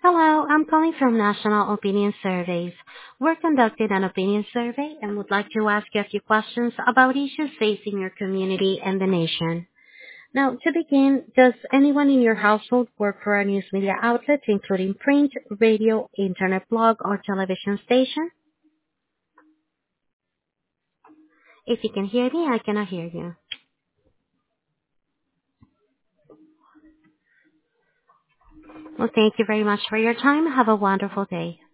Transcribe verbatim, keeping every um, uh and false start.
Hello, I'm calling from National Opinion Surveys. We're conducting an opinion survey and would like to ask you a few questions about issues facing your community and the nation. Now, to begin, does anyone in your household work for a news media outlet, including print, radio, internet blog, or television station? If you can hear me, I cannot hear you. Well, thank you very much for your time. Have a wonderful day.